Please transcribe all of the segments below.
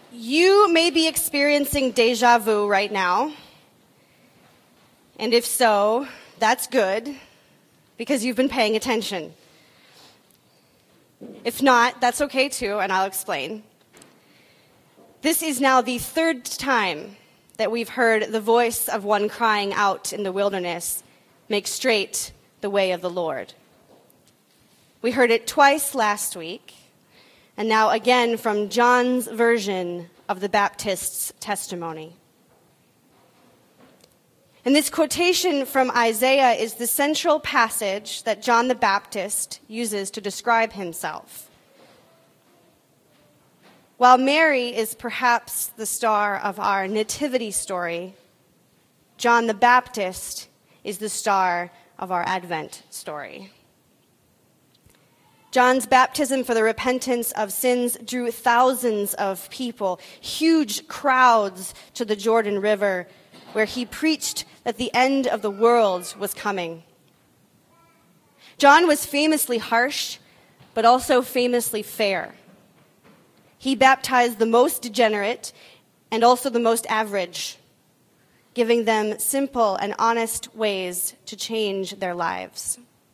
You may be experiencing deja vu right now. And if so, that's good, because you've been paying attention. If not, that's okay too, and I'll explain. This is now the third time that we've heard the voice of one crying out in the wilderness, "Make straight the way of the Lord." We heard it twice last week, and now again from John's version of the Baptist's testimony. And this quotation from Isaiah is the central passage that John the Baptist uses to describe himself. While Mary is perhaps the star of our nativity story, John the Baptist is the star of our Advent story. John's baptism for the repentance of sins drew thousands of people, huge crowds, to the Jordan River, where he preached that the end of the world was coming. John was famously harsh, but also famously fair. He baptized the most degenerate and also the most average, giving them simple and honest ways to change their lives.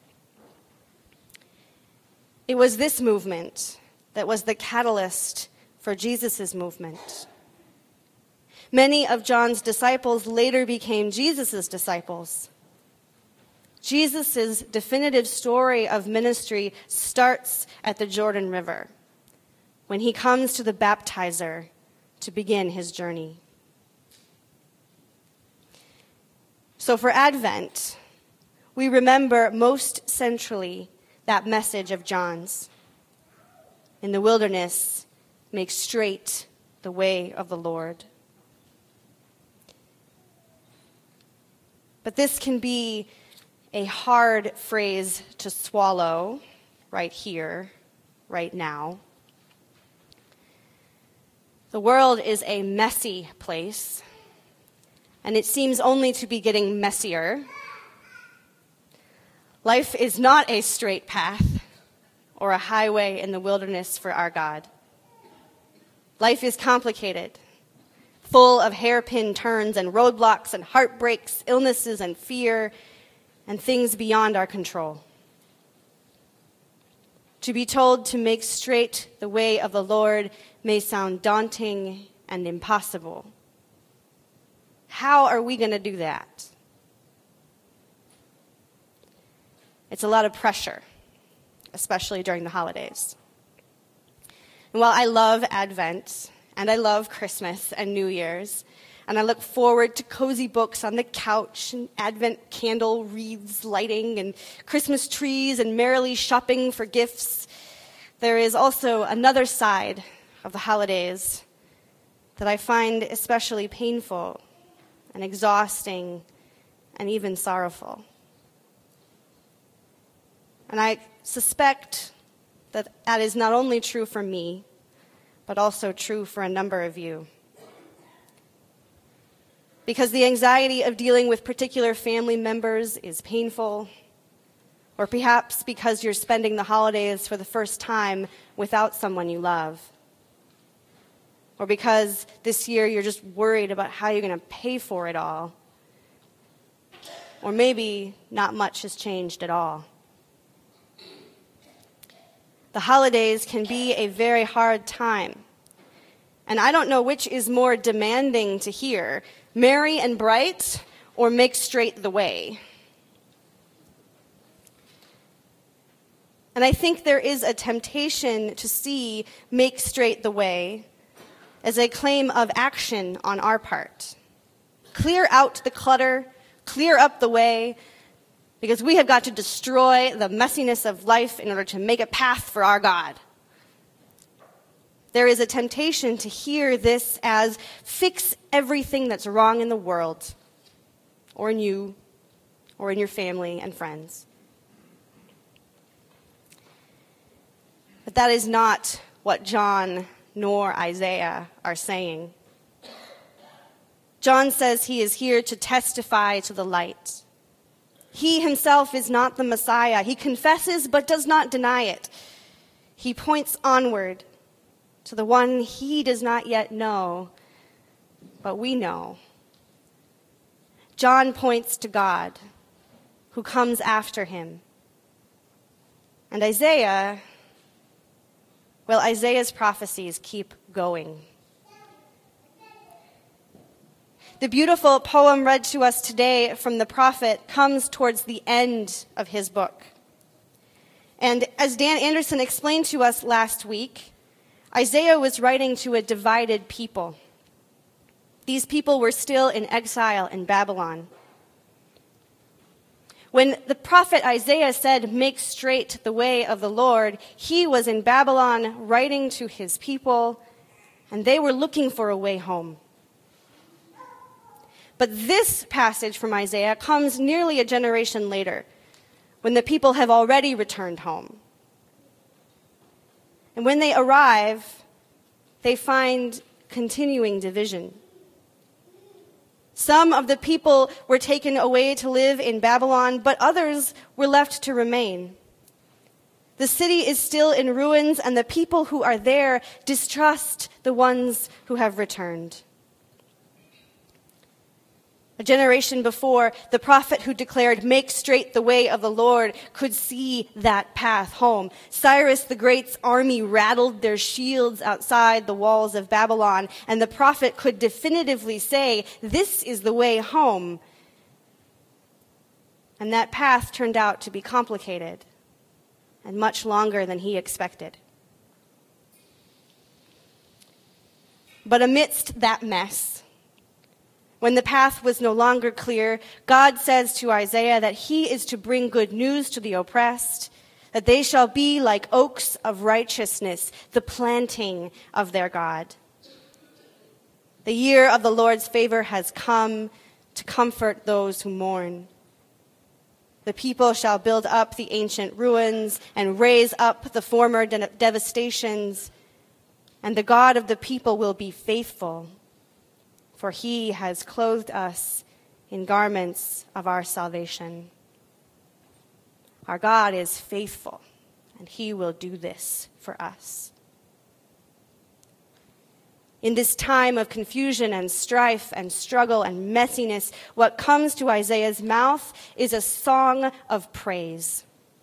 It was this movement that was the catalyst for Jesus' movement. Many of John's disciples later became Jesus' disciples. Jesus' definitive story of ministry starts at the Jordan River, when he comes to the baptizer to begin his journey. So for Advent, we remember most centrally that message of John's. In the wilderness, make straight the way of the Lord. But this can be a hard phrase to swallow right here, right now. The world is a messy place, and it seems only to be getting messier. Life is not a straight path or a highway in the wilderness for our God. Life is complicated, full of hairpin turns and roadblocks and heartbreaks, illnesses and fear, and things beyond our control. To be told to make straight the way of the Lord may sound daunting and impossible. How are we going to do that? It's a lot of pressure, especially during the holidays. And while I love Advent, and I love Christmas and New Year's, and I look forward to cozy books on the couch, and Advent candle wreaths lighting, and Christmas trees, and merrily shopping for gifts, there is also another side of the holidays that I find especially painful and exhausting and even sorrowful. And I suspect that that is not only true for me, but also true for a number of you. Because the anxiety of dealing with particular family members is painful, or perhaps because you're spending the holidays for the first time without someone you love, or because this year you're just worried about how you're going to pay for it all, or maybe not much has changed at all. The holidays can be a very hard time. And I don't know which is more demanding to hear, merry and bright, or make straight the way. And I think there is a temptation to see make straight the way as a claim of action on our part. Clear out the clutter, clear up the way, because we have got to destroy the messiness of life in order to make a path for our God. There is a temptation to hear this as fix everything that's wrong in the world, or in you, or in your family and friends. But that is not what John nor Isaiah are saying. John says he is here to testify to the light. He himself is not the Messiah. He confesses but does not deny it. He points onward. to the one he does not yet know, but we know. John points to God, who comes after him. And Isaiah's prophecies keep going. The beautiful poem read to us today from the prophet comes towards the end of his book. And as Dan Anderson explained to us last week, Isaiah was writing to a divided people. These people were still in exile in Babylon. When the prophet Isaiah said, "Make straight the way of the Lord," he was in Babylon writing to his people, and they were looking for a way home. But this passage from Isaiah comes nearly a generation later, when the people have already returned home. And when they arrive, they find continuing division. Some of the people were taken away to live in Babylon, but others were left to remain. The city is still in ruins, and the people who are there distrust the ones who have returned. A generation before, the prophet who declared, "Make straight the way of the Lord," could see that path home. Cyrus the Great's army rattled their shields outside the walls of Babylon, and the prophet could definitively say, "This is the way home." And that path turned out to be complicated and much longer than he expected. But amidst that mess, when the path was no longer clear, God says to Isaiah that he is to bring good news to the oppressed, that they shall be like oaks of righteousness, the planting of their God. The year of the Lord's favor has come to comfort those who mourn. The people shall build up the ancient ruins and raise up the former devastations, and the God of the people will be faithful, for he has clothed us in garments of our salvation. Our God is faithful, and he will do this for us. In this time of confusion and strife and struggle and messiness, what comes to Isaiah's mouth is a song of praise.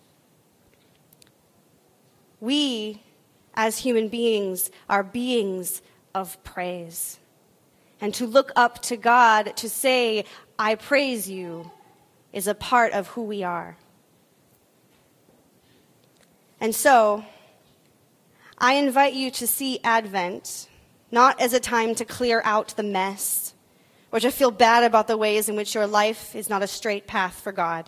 We, as human beings, are beings of praise. And to look up to God, to say, "I praise you," is a part of who we are. And so, I invite you to see Advent not as a time to clear out the mess, or to feel bad about the ways in which your life is not a straight path for God.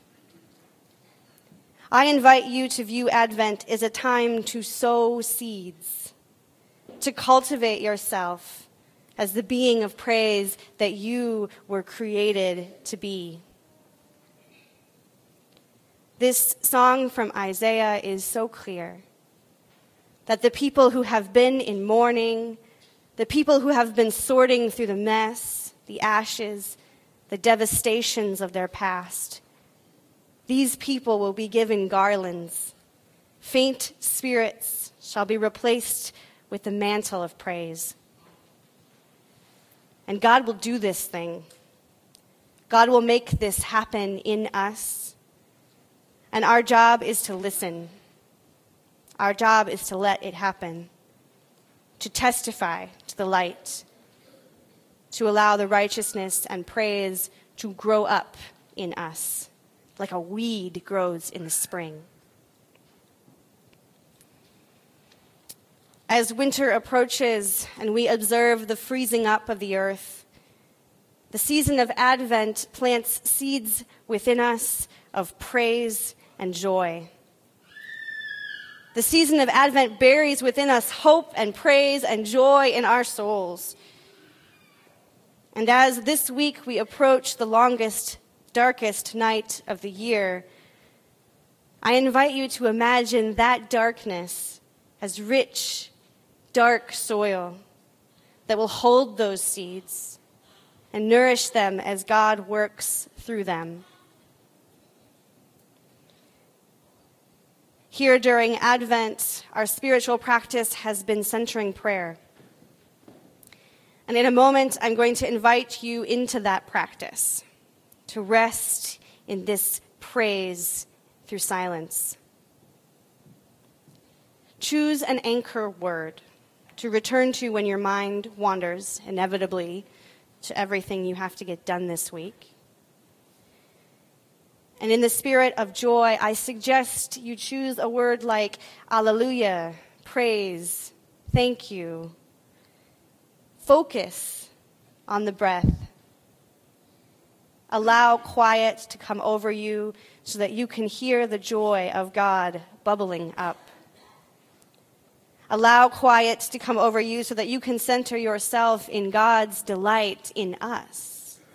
I invite you to view Advent as a time to sow seeds, to cultivate yourself as the being of praise that you were created to be. This song from Isaiah is so clear that the people who have been in mourning, the people who have been sorting through the mess, the ashes, the devastations of their past, these people will be given garlands. Faint spirits shall be replaced with the mantle of praise. And God will do this thing. God will make this happen in us. And our job is to listen. Our job is to let it happen, to testify to the light, to allow the righteousness and praise to grow up in us like a weed grows in the spring. As winter approaches and we observe the freezing up of the earth, the season of Advent plants seeds within us of praise and joy. The season of Advent buries within us hope and praise and joy in our souls. And as this week we approach the longest, darkest night of the year, I invite you to imagine that darkness as rich, dark soil that will hold those seeds and nourish them as God works through them. Here during Advent, our spiritual practice has been centering prayer. And in a moment, I'm going to invite you into that practice, to rest in this praise through silence. Choose an anchor word to return to when your mind wanders, inevitably, to everything you have to get done this week. And in the spirit of joy, I suggest you choose a word like alleluia, praise, thank you. Focus on the breath. Allow quiet to come over you so that you can hear the joy of God bubbling up. Allow quiet to come over you so that you can center yourself in God's delight in us.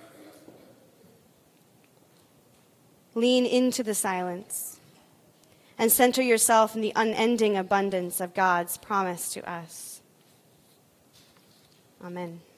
Lean into the silence and center yourself in the unending abundance of God's promise to us. Amen.